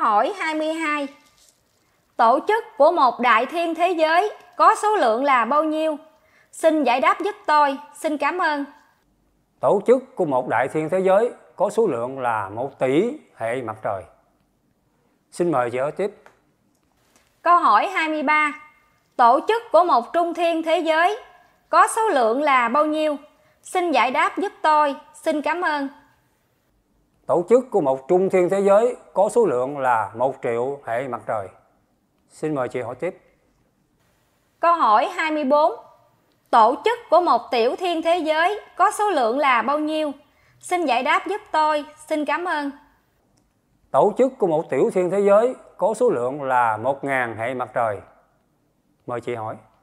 hỏi 22. Tổ chức của một đại thiên thế giới có số lượng là bao nhiêu? Xin giải đáp giúp tôi. Xin cảm ơn. Tổ chức của một đại thiên thế giới có số lượng là 1 tỷ hệ mặt trời. Xin mời chị hỏi tiếp. Câu hỏi 23. Tổ chức của một trung thiên thế giới có số lượng là bao nhiêu? Xin giải đáp giúp tôi. Xin cảm ơn. Tổ chức của một trung thiên thế giới có số lượng là 1 triệu hệ mặt trời. Xin mời chị hỏi tiếp. Câu hỏi 24. Tổ chức của một tiểu thiên thế giới có số lượng là bao nhiêu? Xin giải đáp giúp tôi. Xin cảm ơn. Tổ chức của một tiểu thiên thế giới có số lượng là 1.000 hệ mặt trời. Mời chị hỏi.